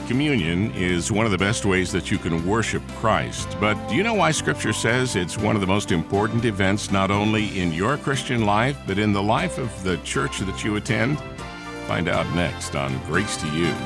Communion is one of the best ways that you can worship Christ. But do you know why Scripture says it's one of the most important events not only in your Christian life, but in the life of the church that you attend? Find out next on Grace to You.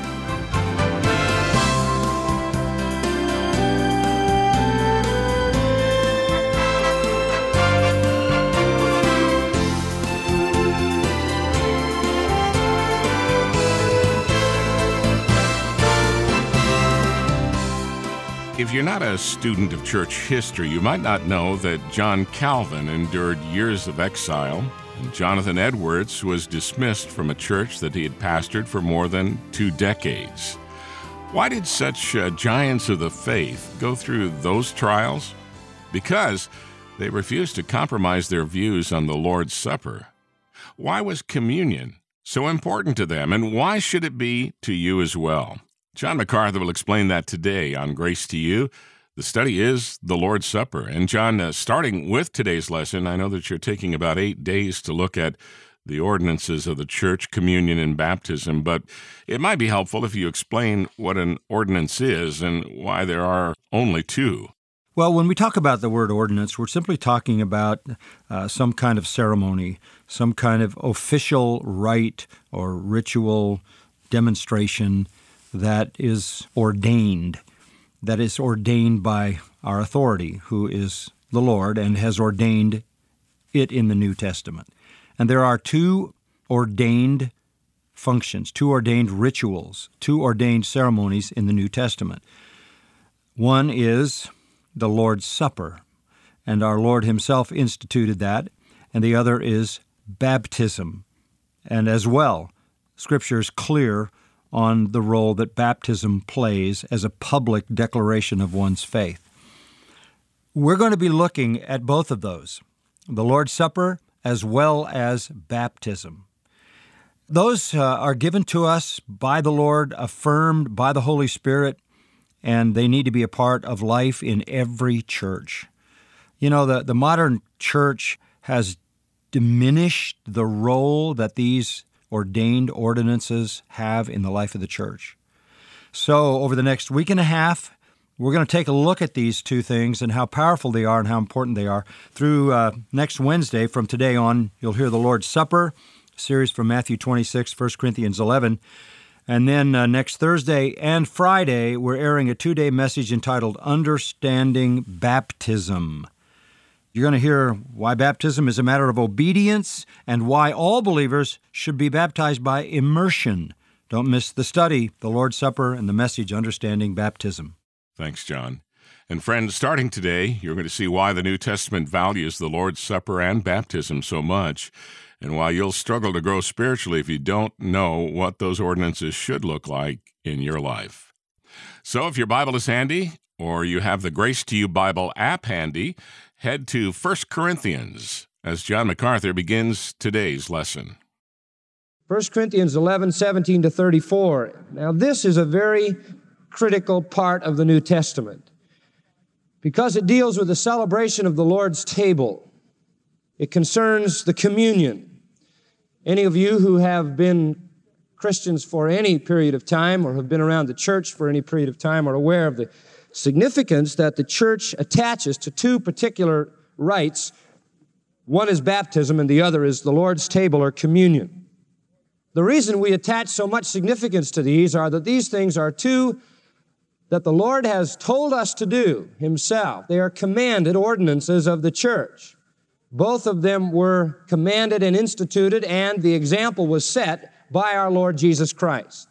If you're not a student of church history, you might not know that John Calvin endured years of exile, and Jonathan Edwards was dismissed from a church that he had pastored for more than 2 decades. Why did such giants of the faith go through those trials? Because they refused to compromise their views on the Lord's Supper. Why was communion so important to them, and why should it be to you as well? John MacArthur will explain that today on Grace to You. The study is the Lord's Supper. And John, starting with today's lesson, I know that you're taking about 8 days to look at the ordinances of the church, communion and baptism, but it might be helpful if you explain what an ordinance is and why there are only 2. Well, when we talk about the word ordinance, we're simply talking about some kind of ceremony, some kind of official rite or ritual demonstration that is ordained by our authority, who is the Lord, and has ordained it in the New Testament. And there are 2 ordained functions, 2 ordained rituals, 2 ordained ceremonies in the New Testament. One is the Lord's Supper, and our Lord himself instituted that, and the other is baptism. And as well, Scripture is clear on the role that baptism plays as a public declaration of one's faith. We're going to be looking at both of those, the Lord's Supper as well as baptism. Those are given to us by the Lord, affirmed by the Holy Spirit, and they need to be a part of life in every church. You know, the modern church has diminished the role that these ordained ordinances have in the life of the church. So over the next week and a half, we're going to take a look at these 2 things and how powerful they are and how important they are. Through next Wednesday, from today on, you'll hear the Lord's Supper, series from Matthew 26, 1 Corinthians 11. And then next Thursday and Friday, we're airing a 2-day message entitled Understanding Baptism. You're going to hear why baptism is a matter of obedience and why all believers should be baptized by immersion. Don't miss the study, the Lord's Supper, and the message, Understanding Baptism. Thanks, John. And friends, starting today, you're going to see why the New Testament values the Lord's Supper and baptism so much, and why you'll struggle to grow spiritually if you don't know what those ordinances should look like in your life. So if your Bible is handy, or you have the Grace to You Bible app handy, head to 1 Corinthians as John MacArthur begins today's lesson. 1 Corinthians 11, 17 to 34. Now, this is a very critical part of the New Testament because it deals with the celebration of the Lord's table. It concerns the communion. Any of you who have been Christians for any period of time or have been around the church for any period of time are aware of the significance that the church attaches to 2 particular rites. One is baptism and the other is the Lord's table or communion. The reason we attach so much significance to these are that these things are 2 that the Lord has told us to do himself. They are commanded ordinances of the church. Both of them were commanded and instituted, and the example was set by our Lord Jesus Christ.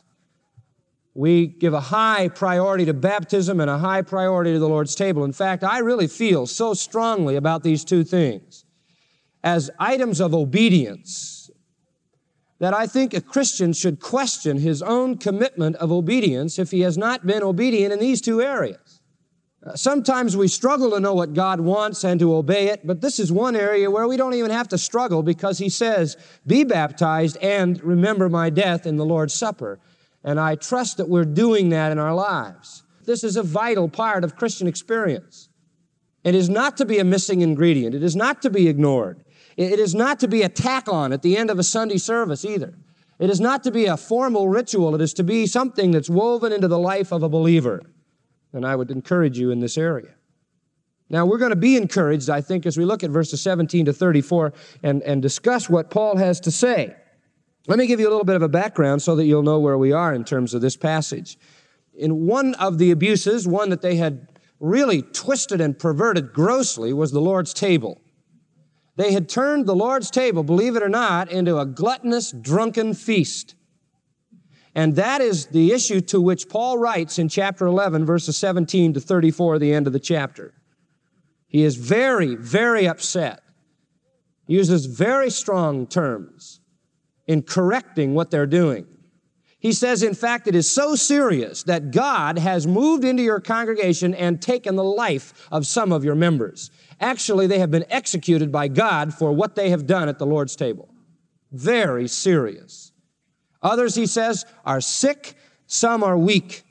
We give a high priority to baptism and a high priority to the Lord's table. In fact, I really feel so strongly about these 2 things as items of obedience that I think a Christian should question his own commitment of obedience if he has not been obedient in these 2 areas. Sometimes we struggle to know what God wants and to obey it, but this is one area where we don't even have to struggle because he says, be baptized and remember my death in the Lord's Supper. And I trust that we're doing that in our lives. This is a vital part of Christian experience. It is not to be a missing ingredient. It is not to be ignored. It is not to be a tack on at the end of a Sunday service either. It is not to be a formal ritual. It is to be something that's woven into the life of a believer. And I would encourage you in this area. Now, we're going to be encouraged, I think, as we look at verses 17 to 34 and discuss what Paul has to say. Let me give you a little bit of a background so that you'll know where we are in terms of this passage. In one of the abuses, one that they had really twisted and perverted grossly, was the Lord's table. They had turned the Lord's table, believe it or not, into a gluttonous, drunken feast. And that is the issue to which Paul writes in chapter 11, verses 17 to 34, the end of the chapter. He is very, very upset. He uses very strong terms in correcting what they're doing. He says, in fact, it is so serious that God has moved into your congregation and taken the life of some of your members. Actually, they have been executed by God for what they have done at the Lord's table. Very serious. Others, he says, are sick, some are weak.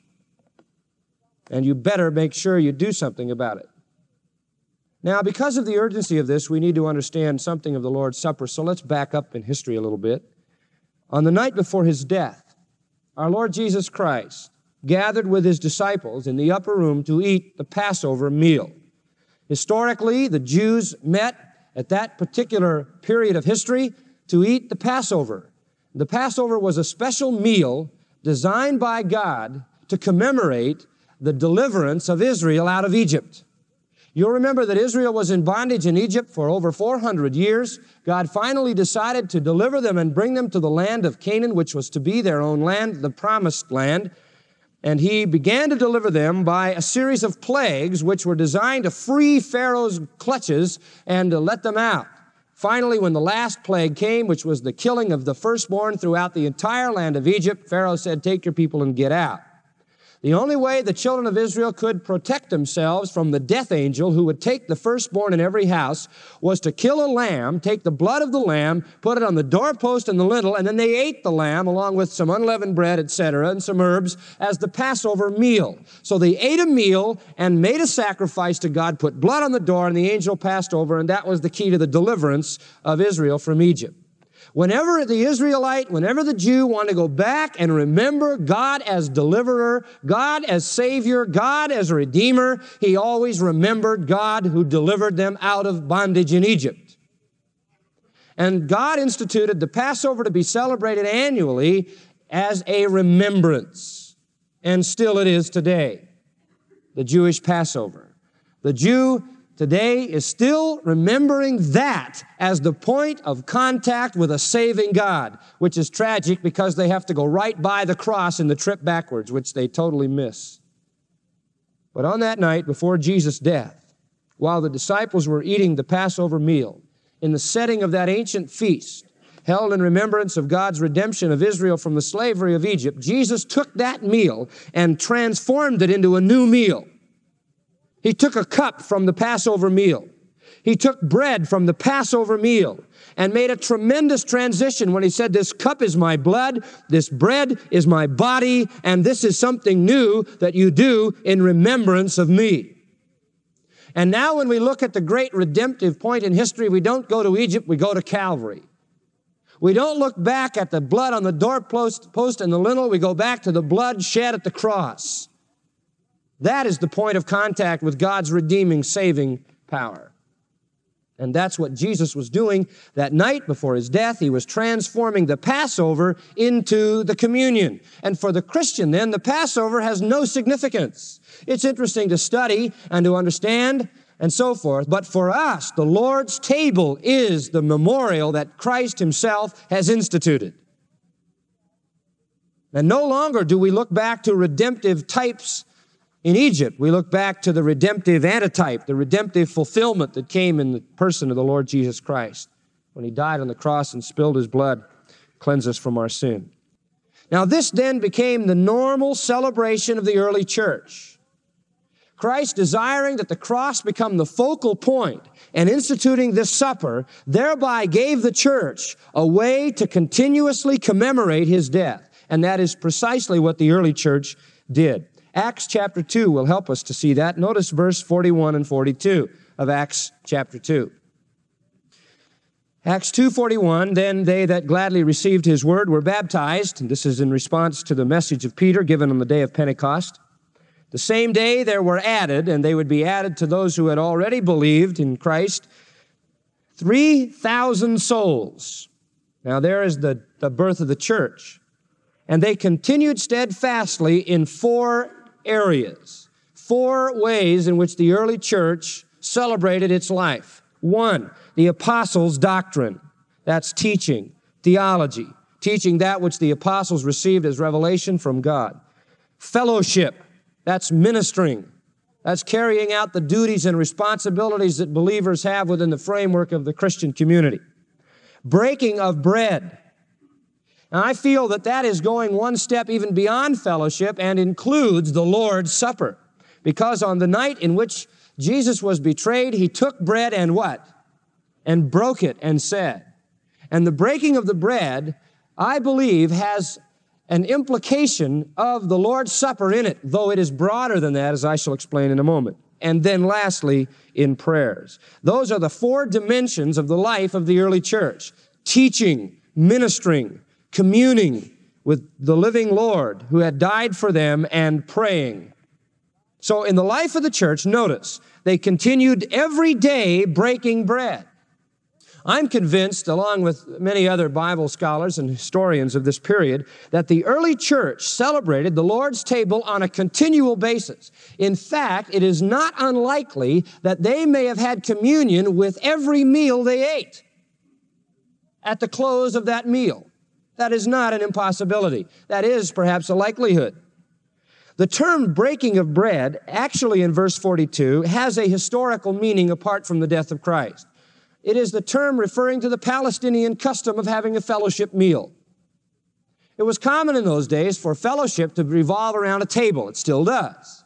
And you better make sure you do something about it. Now, because of the urgency of this, we need to understand something of the Lord's Supper, so let's back up in history a little bit. On the night before his death, our Lord Jesus Christ gathered with his disciples in the upper room to eat the Passover meal. Historically, the Jews met at that particular period of history to eat the Passover. The Passover was a special meal designed by God to commemorate the deliverance of Israel out of Egypt. You'll remember that Israel was in bondage in Egypt for over 400 years. God finally decided to deliver them and bring them to the land of Canaan, which was to be their own land, the promised land. And he began to deliver them by a series of plagues which were designed to free Pharaoh's clutches and to let them out. Finally, when the last plague came, which was the killing of the firstborn throughout the entire land of Egypt, Pharaoh said, "Take your people and get out." The only way the children of Israel could protect themselves from the death angel who would take the firstborn in every house was to kill a lamb, take the blood of the lamb, put it on the doorpost and the lintel, and then they ate the lamb along with some unleavened bread, etc., and some herbs as the Passover meal. So they ate a meal and made a sacrifice to God, put blood on the door, and the angel passed over, and that was the key to the deliverance of Israel from Egypt. Whenever the Jew wanted to go back and remember God as deliverer, God as Savior, God as Redeemer, he always remembered God who delivered them out of bondage in Egypt. And God instituted the Passover to be celebrated annually as a remembrance. And still it is today, the Jewish Passover. The Jew today is still remembering that as the point of contact with a saving God, which is tragic because they have to go right by the cross in the trip backwards, which they totally miss. But on that night before Jesus' death, while the disciples were eating the Passover meal, in the setting of that ancient feast, held in remembrance of God's redemption of Israel from the slavery of Egypt, Jesus took that meal and transformed it into a new meal. He took a cup from the Passover meal. He took bread from the Passover meal and made a tremendous transition when he said, "This cup is my blood, this bread is my body, and this is something new that you do in remembrance of me." And now when we look at the great redemptive point in history, we don't go to Egypt, we go to Calvary. We don't look back at the blood on the doorpost and the lintel, we go back to the blood shed at the cross. That is the point of contact with God's redeeming, saving power. And that's what Jesus was doing that night before his death. He was transforming the Passover into the communion. And for the Christian then, the Passover has no significance. It's interesting to study and to understand and so forth. But for us, the Lord's table is the memorial that Christ himself has instituted. And no longer do we look back to redemptive types in Egypt. We look back to the redemptive antitype, the redemptive fulfillment that came in the person of the Lord Jesus Christ when he died on the cross and spilled his blood, cleanse us from our sin. Now this then became the normal celebration of the early church. Christ, desiring that the cross become the focal point and instituting this supper, thereby gave the church a way to continuously commemorate his death. And that is precisely what the early church did. Acts chapter 2 will help us to see that. Notice verse 41 and 42 of Acts chapter 2. Acts 2:41, then they that gladly received his word were baptized. And this is in response to the message of Peter given on the day of Pentecost. The same day there were added, and they would be added to those who had already believed in Christ, 3,000 souls. Now there is the birth of the church. And they continued steadfastly in 4 areas, 4 ways in which the early church celebrated its life. 1, the apostles' doctrine. That's teaching, theology, teaching that which the apostles received as revelation from God. Fellowship, that's ministering. That's carrying out the duties and responsibilities that believers have within the framework of the Christian community. Breaking of bread. Now, I feel that that is going one step even beyond fellowship and includes the Lord's Supper. Because on the night in which Jesus was betrayed, he took bread and what? And broke it and said. And the breaking of the bread, I believe, has an implication of the Lord's Supper in it, though it is broader than that, as I shall explain in a moment. And then lastly, in prayers. Those are the 4 dimensions of the life of the early church. Teaching, ministering, communing with the living Lord who had died for them, and praying. So in the life of the church, notice, they continued every day breaking bread. I'm convinced, along with many other Bible scholars and historians of this period, that the early church celebrated the Lord's table on a continual basis. In fact, it is not unlikely that they may have had communion with every meal they ate at the close of that meal. That is not an impossibility. That is perhaps a likelihood. The term breaking of bread, actually in verse 42, has a historical meaning apart from the death of Christ. It is the term referring to the Palestinian custom of having a fellowship meal. It was common in those days for fellowship to revolve around a table. It still does.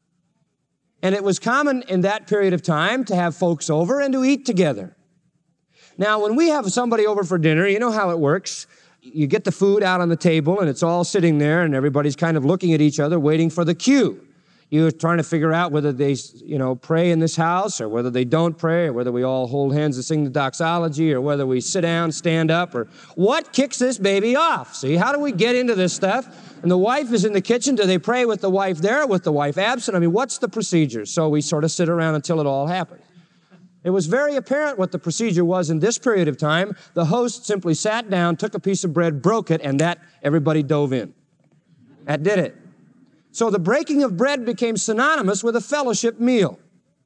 And it was common in that period of time to have folks over and to eat together. Now, when we have somebody over for dinner, you know how it works. You get the food out on the table, and it's all sitting there, and everybody's kind of looking at each other, waiting for the cue. You're trying to figure out whether they, pray in this house, or whether they don't pray, or whether we all hold hands and sing the doxology, or whether we sit down, stand up, or what kicks this baby off? See, how do we get into this stuff? And the wife is in the kitchen. Do they pray with the wife there, or with the wife absent? I mean, what's the procedure? So we sort of sit around until it all happens. It was very apparent what the procedure was in this period of time. The host simply sat down, took a piece of bread, broke it, and that everybody dove in. That did it. So the breaking of bread became synonymous with a fellowship meal.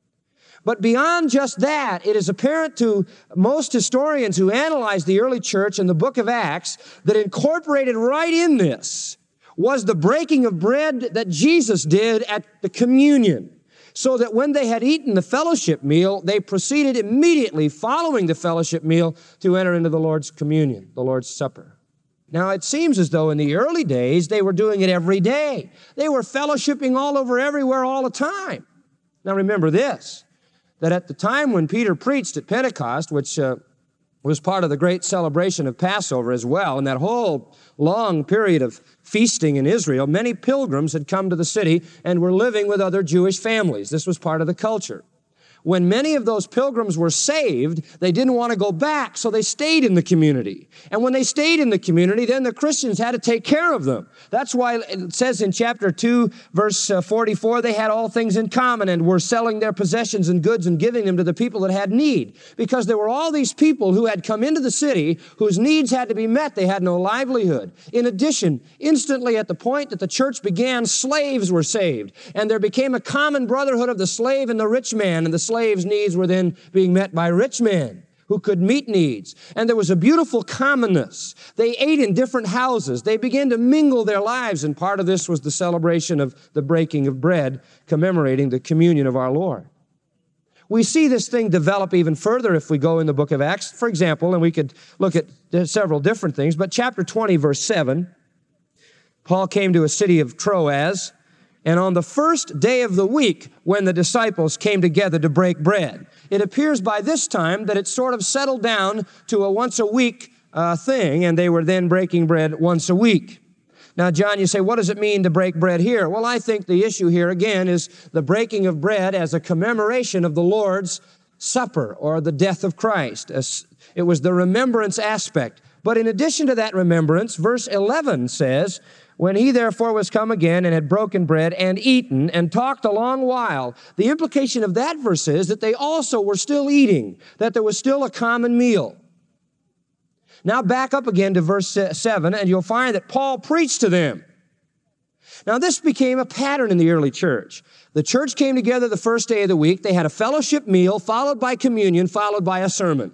But beyond just that, it is apparent to most historians who analyze the early church in the book of Acts that incorporated right in this was the breaking of bread that Jesus did at the communion. So that when they had eaten the fellowship meal, they proceeded immediately following the fellowship meal to enter into the Lord's communion, the Lord's Supper. Now, it seems as though in the early days, they were doing it every day. They were fellowshipping all over everywhere all the time. Now, remember this, that at the time when Peter preached at Pentecost, which was part of the great celebration of Passover as well, and that whole long period of feasting in Israel, many pilgrims had come to the city and were living with other Jewish families. This was part of the culture. When many of those pilgrims were saved, they didn't want to go back, so they stayed in the community. And when they stayed in the community, then the Christians had to take care of them. That's why it says in chapter 2, verse 44, they had all things in common and were selling their possessions and goods and giving them to the people that had need. Because there were all these people who had come into the city whose needs had to be met. They had no livelihood. In addition, instantly at the point that the church began, slaves were saved. And there became a common brotherhood of the slave and the rich man, and the slaves' needs were then being met by rich men who could meet needs. And there was a beautiful commonness. They ate in different houses. They began to mingle their lives, and part of this was the celebration of the breaking of bread, commemorating the communion of our Lord. We see this thing develop even further if we go in the book of Acts. For example, and we could look at several different things, but chapter 20, verse 7, Paul came to a city of Troas, and on the first day of the week, when the disciples came together to break bread, it appears by this time that it sort of settled down to a once-a-week thing, and they were then breaking bread once a week. Now, John, you say, what does it mean to break bread here? Well, I think the issue here, again, is the breaking of bread as a commemoration of the Lord's Supper, or the death of Christ. It was the remembrance aspect. But in addition to that remembrance, verse 11 says, when he therefore was come again and had broken bread and eaten and talked a long while, the implication of that verse is that they also were still eating, that there was still a common meal. Now back up again to verse 7, and you'll find that Paul preached to them. Now this became a pattern in the early church. The church came together the first day of the week. They had a fellowship meal, followed by communion, followed by a sermon.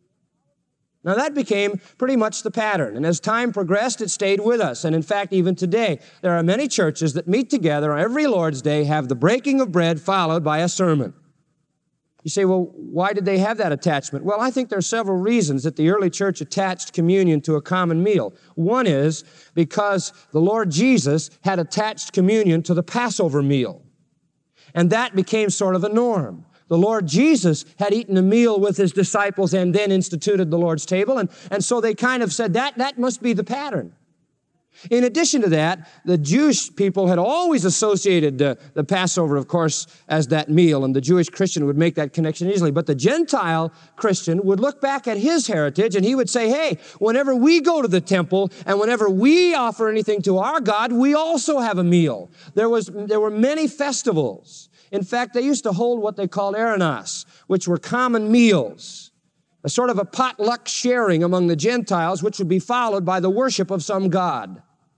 Now that became pretty much the pattern. And as time progressed, it stayed with us. And in fact, even today, there are many churches that meet together on every Lord's Day, have the breaking of bread, followed by a sermon. You say, well, why did they have that attachment? Well, I think there are several reasons that the early church attached communion to a common meal. One is because the Lord Jesus had attached communion to the Passover meal. And that became sort of a norm. The Lord Jesus had eaten a meal with his disciples and then instituted the Lord's table. And so they kind of said that must be the pattern. In addition to that, the Jewish people had always associated the Passover, of course, as that meal, and the Jewish Christian would make that connection easily. But the Gentile Christian would look back at his heritage and he would say, hey, whenever we go to the temple and whenever we offer anything to our God, we also have a meal. There were many festivals. In fact, they used to hold what they called Aranas, which were common meals, a sort of a potluck sharing among the Gentiles, which would be followed by the worship of some god.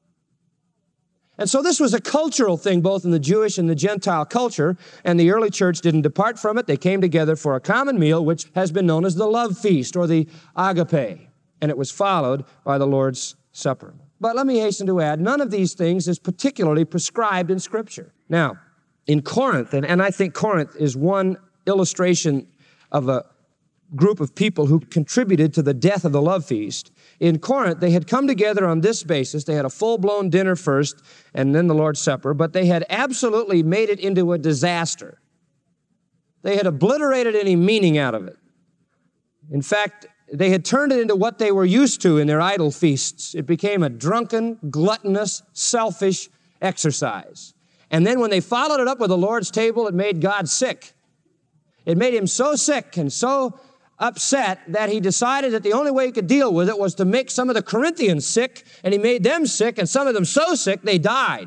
And so this was a cultural thing, both in the Jewish and the Gentile culture, and the early church didn't depart from it. They came together for a common meal, which has been known as the love feast, or the agape, and it was followed by the Lord's Supper. But let me hasten to add, none of these things is particularly prescribed in Scripture. Now, in Corinth, and I think Corinth is one illustration of a group of people who contributed to the death of the love feast. In Corinth, they had come together on this basis. They had a full-blown dinner first and then the Lord's Supper, but they had absolutely made it into a disaster. They had obliterated any meaning out of it. In fact, they had turned it into what they were used to in their idol feasts. It became a drunken, gluttonous, selfish exercise. And then when they followed it up with the Lord's table, it made God sick. It made him so sick and so upset that he decided that the only way he could deal with it was to make some of the Corinthians sick, and he made them sick, and some of them so sick they died.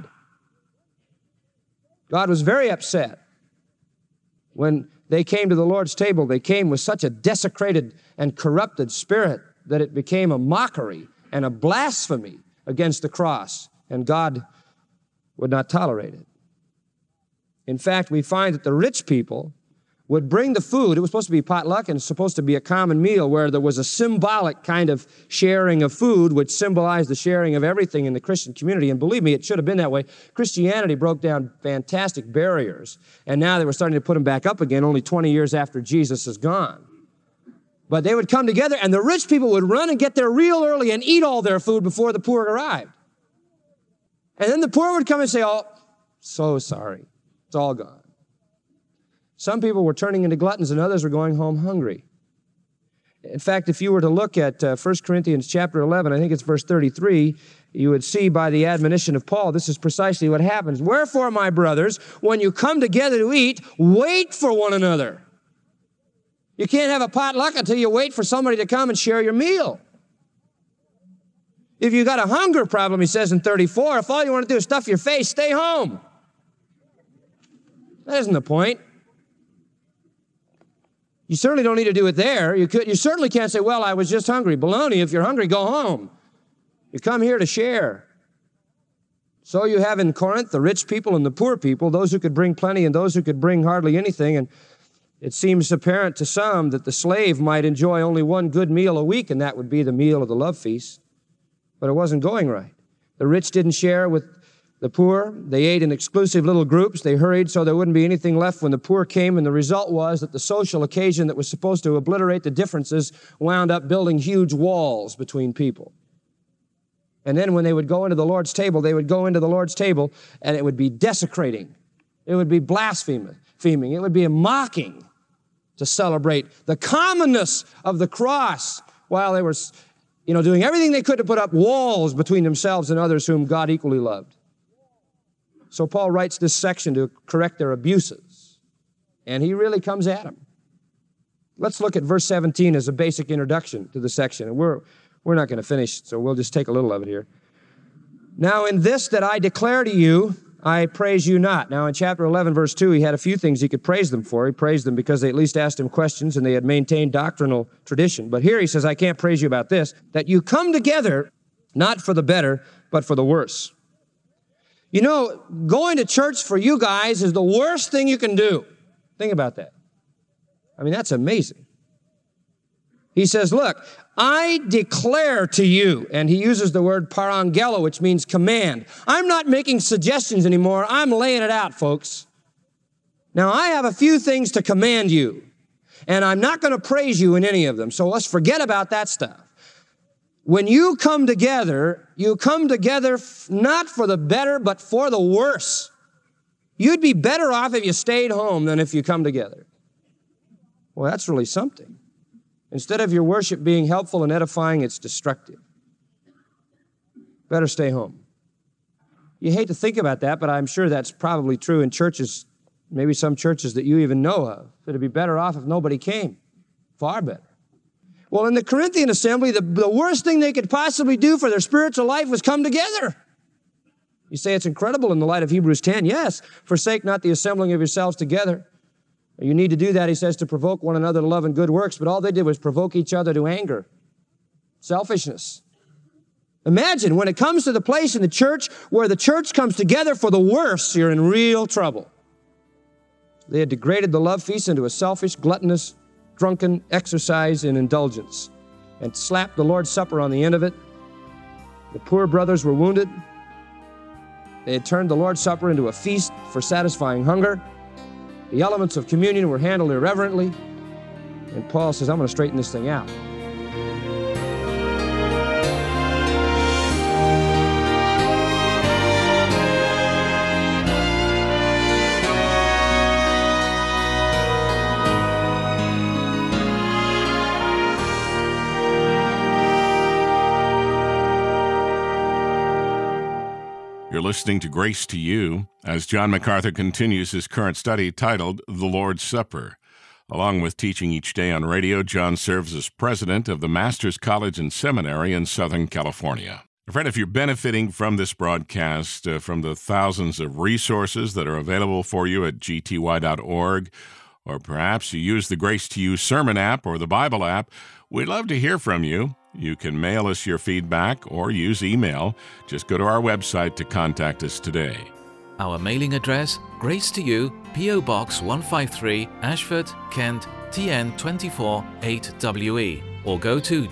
God was very upset. When they came to the Lord's table, they came with such a desecrated and corrupted spirit that it became a mockery and a blasphemy against the cross, and God would not tolerate it. In fact, we find that the rich people would bring the food. It was supposed to be potluck and supposed to be a common meal where there was a symbolic kind of sharing of food which symbolized the sharing of everything in the Christian community. And believe me, it should have been that way. Christianity broke down fantastic barriers, and now they were starting to put them back up again only 20 years after Jesus is gone. But they would come together, and the rich people would run and get there real early and eat all their food before the poor arrived. And then the poor would come and say, oh, so sorry, it's all gone. Some people were turning into gluttons and others were going home hungry. In fact, if you were to look at 1 Corinthians chapter 11, I think it's verse 33, you would see by the admonition of Paul, this is precisely what happens. Wherefore, my brothers, when you come together to eat, wait for one another. You can't have a potluck until you wait for somebody to come and share your meal. If you got a hunger problem, he says in 34, if all you want to do is stuff your face, stay home. That isn't the point. You certainly don't need to do it there. You certainly can't say, well, I was just hungry. Baloney, if you're hungry, go home. You come here to share. So you have in Corinth the rich people and the poor people, those who could bring plenty and those who could bring hardly anything. And it seems apparent to some that the slave might enjoy only one good meal a week, and that would be the meal of the love feast. But it wasn't going right. The rich didn't share with the poor. They ate in exclusive little groups. They hurried so there wouldn't be anything left when the poor came, and the result was that the social occasion that was supposed to obliterate the differences wound up building huge walls between people. And then when they would go into the Lord's table, they would go into the Lord's table, and it would be desecrating. It would be blaspheming. It would be a mocking to celebrate the commonness of the cross while they were, doing everything they could to put up walls between themselves and others whom God equally loved. So Paul writes this section to correct their abuses, and he really comes at them. Let's look at verse 17 as a basic introduction to the section. And we're not going to finish, so we'll just take a little of it here. Now, in this that I declare to you, I praise you not. Now, in chapter 11, verse 2, he had a few things he could praise them for. He praised them because they at least asked him questions and they had maintained doctrinal tradition. But here he says, I can't praise you about this, that you come together not for the better, but for the worse. You know, going to church for you guys is the worst thing you can do. Think about that. I mean, that's amazing. He says, look, I declare to you, and he uses the word parangelo, which means command. I'm not making suggestions anymore. I'm laying it out, folks. Now, I have a few things to command you, and I'm not going to praise you in any of them, so let's forget about that stuff. When you come together not for the better, but for the worse. You'd be better off if you stayed home than if you come together. Well, that's really something. Instead of your worship being helpful and edifying, it's destructive. Better stay home. You hate to think about that, but I'm sure that's probably true in churches, maybe some churches that you even know of. It'd be better off if nobody came. Far better. Well, in the Corinthian assembly, the worst thing they could possibly do for their spiritual life was come together. You say it's incredible in the light of Hebrews 10. Yes, forsake not the assembling of yourselves together. You need to do that, he says, to provoke one another to love and good works, but all they did was provoke each other to anger, selfishness. Imagine when it comes to the place in the church where the church comes together for the worse, you're in real trouble. They had degraded the love feast into a selfish, gluttonous, drunken exercise in indulgence and slapped the Lord's Supper on the end of it. The poor brothers were wounded. They had turned the Lord's Supper into a feast for satisfying hunger. The elements of communion were handled irreverently. And Paul says, I'm going to straighten this thing out. You're listening to Grace to You as John MacArthur continues his current study titled The Lord's Supper. Along with teaching each day on radio, John serves as president of the Masters College and Seminary in Southern California. Friend, if you're benefiting from this broadcast, from the thousands of resources that are available for you at gty.org, or perhaps you use the Grace to You sermon app or the Bible app, we'd love to hear from you. You can mail us your feedback or use email. Just go to our website to contact us today. Our mailing address, Grace to You, P.O. Box 153, Ashford, Kent, TN 24 8WE, or go to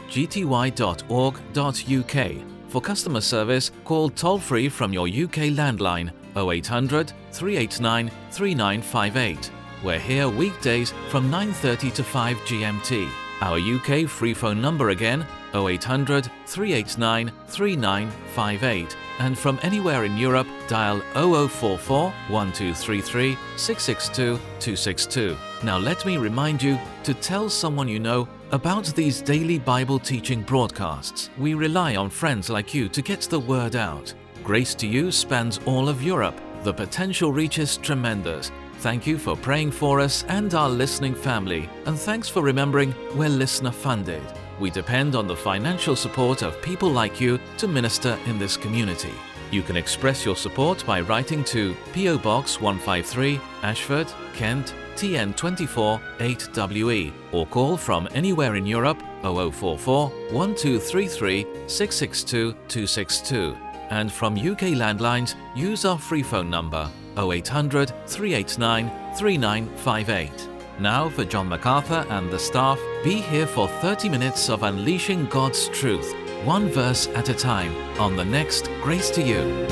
gty.org.uk. For customer service, call toll-free from your UK landline 0800 389 3958. We're here weekdays from 9:30 to 5 GMT. Our UK free phone number again, 0800 389 3958. And from anywhere in Europe, dial 0044 1233 662 262. Now let me remind you to tell someone you know about these daily Bible teaching broadcasts. We rely on friends like you to get the word out. Grace to You spans all of Europe. The potential reach is tremendous. Thank you for praying for us and our listening family, and thanks for remembering we're listener funded. We depend on the financial support of people like you to minister in this community. You can express your support by writing to P.O. Box 153, Ashford, Kent, TN 24 8WE, or call from anywhere in Europe 0044 1233 662 262. And from UK landlines, use our free phone number 0800 389 3958. Now for John MacArthur and the staff, be here for 30 minutes of unleashing God's truth, one verse at a time, on the next Grace to You.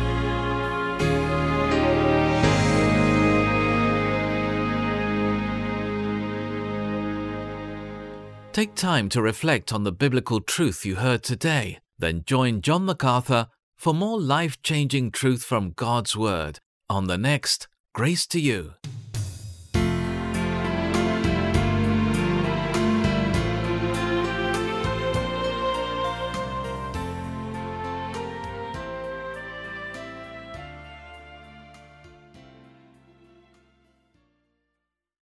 Take time to reflect on the biblical truth you heard today. Then join John MacArthur for more life-changing truth from God's Word on the next Grace to You.